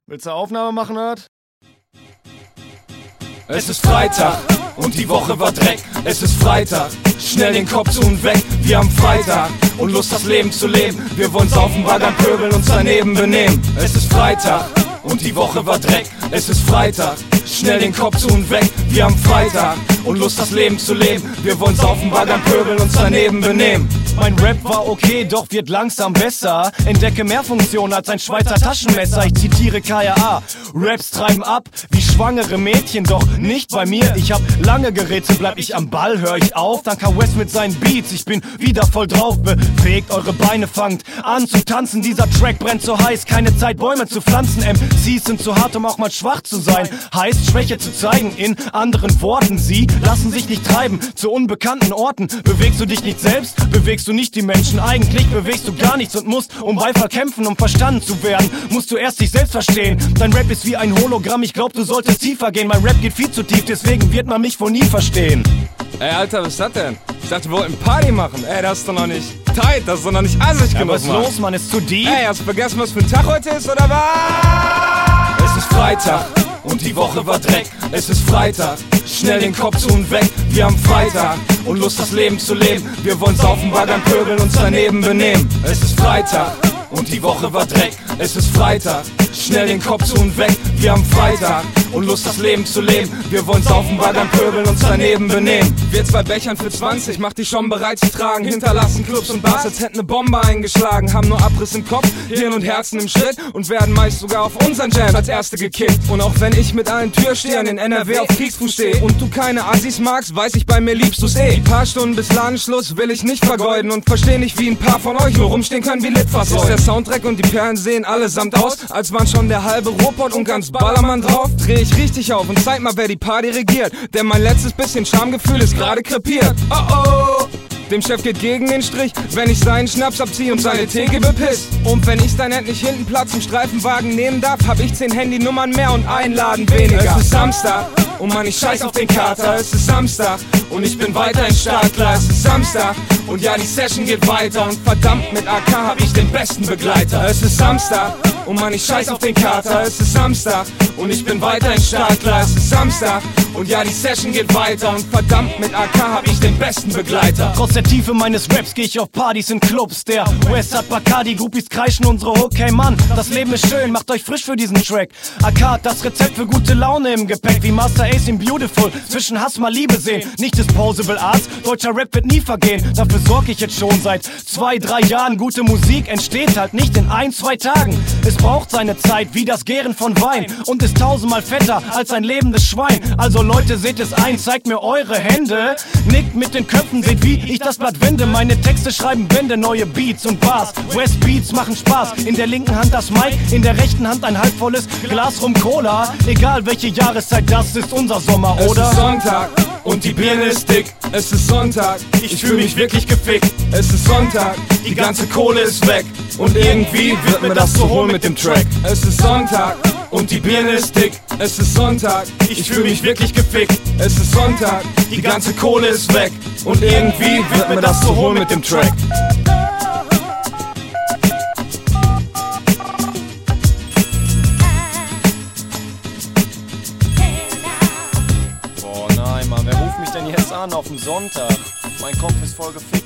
Willst du Aufnahme machen, Art? Es ist Freitag und die Woche war Dreck. Es ist Freitag, schnell den Kopf zu und weg. Wir haben Freitag und Lust, das Leben zu leben. Wir wollen saufen, baggern, pöbeln, uns daneben benehmen. Es ist Freitag und die Woche war Dreck. Es ist Freitag, schnell den Kopf zu und weg. Wir haben Freitag und Lust, das Leben zu leben. Wir wollen saufen, baggern, pöbeln, uns daneben benehmen. Mein Rap war okay, doch wird langsam besser. Entdecke mehr Funktionen als ein Schweizer Taschenmesser. Ich zitiere KAA. Raps treiben ab wie schwangere Mädchen, doch nicht bei mir. Ich hab lange gerätselt, bleib ich am Ball, hör ich auf. Dann kam West mit seinen Beats, ich bin wieder voll drauf. Bewegt eure Beine, fangt an zu tanzen. Dieser Track brennt so heiß, keine Zeit Bäume zu pflanzen. MCs sind zu hart, um auch mal schwach zu sein. Heißt Schwäche zu zeigen, in anderen Worten. Sie lassen sich nicht treiben zu unbekannten Orten. Bewegst du dich nicht selbst, bewegst du nicht die Menschen. Eigentlich bewegst du gar nichts und musst um Beifall kämpfen, um verstanden zu werden. Musst du erst dich selbst verstehen. Dein Rap ist wie ein Hologramm, ich glaub, du solltest tiefer gehen. Mein Rap geht viel zu tief, deswegen wird man mich wohl nie verstehen. Ey, Alter, was ist das denn? Ich dachte, wir wollten Party machen. Ey, das ist doch noch nicht tight, das ist doch noch nicht assig genug, was ist los, Mann? Ist zu deep? Ey, hast du vergessen, was für ein Tag heute ist, oder was? Es ist Freitag und die Woche war Dreck. Es ist Freitag, schnell den Kopf zu und weg. Wir haben Freitag und Lust, das Leben zu leben. Wir wollen saufen, baggern, pöbeln, uns daneben benehmen. Es ist Freitag und die Woche war Dreck. Es ist Freitag, schnell den Kopf zu und weg. Wir haben Freitag und Lust, das Leben zu leben. Wir wollen saufen, baggern, pöbeln, uns daneben benehmen. Wir 2 Bechern für 20, mach dich schon bereit zu tragen. Hinterlassen Clubs und Bars, als hätten eine Bombe eingeschlagen. Haben nur Abriss im Kopf, Hirn und Herzen im Schritt und werden meist sogar auf unseren Jam als Erste gekickt. Und auch wenn ich mit allen Türstehern in NRW auf Kriegsfuß stehe und du keine Assis magst, weiß ich, bei mir liebst du's eh. Die paar Stunden bis Ladenschluss will ich nicht vergeuden und versteh nicht, wie ein paar von euch nur rumstehen können wie Litfaßsäulen. Ist der Soundtrack und die Perlen sehen allesamt aus, als waren schon der halbe Ruhrpott und ganz Ballermann drauf. Dreh ich richtig auf und zeig mal, wer die Party regiert, denn mein letztes bisschen Schamgefühl ist gerade krepiert. Oh oh! Dem Chef geht gegen den Strich, wenn ich seinen Schnaps abziehe und seine Theke bepisst. Und wenn ich dann endlich hinten Platz im Streifenwagen nehmen darf, hab ich 10 Handynummern mehr und einladen weniger. Es ist Samstag und Mann, ich scheiß auf den Kater. Es ist Samstag und ich bin weiterhin startklar. Es ist Samstag und ja, die Session geht weiter. Und verdammt, mit AK hab ich den besten Begleiter. Es ist Samstag und Mann, ich scheiß auf den Kater. Es ist Samstag und ich bin weiterhin startklar. Es ist Samstag und ja, die Session geht weiter. Und verdammt, mit AK hab ich den besten Begleiter. Trotz der Tiefe meines Raps geh ich auf Partys in Clubs. Der West hat Bacardi, Groupies kreischen unsere Hook. Hey Mann, das Leben ist schön, macht euch frisch für diesen Track. AK hat das Rezept für gute Laune im Gepäck, wie Master Ace in Beautiful. Zwischen Hass mal Liebe sehen, nicht Disposable Arts. Deutscher Rap wird nie vergehen, dafür sorg ich jetzt schon seit 2, 3 Jahren. Gute Musik entsteht halt nicht in 1, 2 Tagen. Es braucht seine Zeit, wie das Gären von Wein. Und ist 1000-mal fetter als ein lebendes Schwein. Also Leute, seht es ein, zeigt mir eure Hände. Nickt mit den Köpfen, seht wie ich das Blatt wende. Meine Texte schreiben Bände, neue Beats und Bars. West Beats machen Spaß. In der linken Hand das Mic, in der rechten Hand ein halbvolles Glas rum Cola. Egal welche Jahreszeit, das ist unser Sommer, oder? Es ist Sonntag und die Birne ist dick. Es ist Sonntag, ich fühl mich wirklich gefickt. Es ist Sonntag, die ganze Kohle ist weg. Und irgendwie wird mir das zu holen mit dem Track. Es ist Sonntag und die Birne ist dick. Es ist Sonntag, ich fühl mich wirklich gefickt. Es ist Sonntag, die ganze Kohle ist weg. Und irgendwie wird mir das zu holen mit dem Track. Boah, nein, Mann, wer ruft mich denn jetzt an auf den Sonntag? Mein Kopf ist voll gefüllt.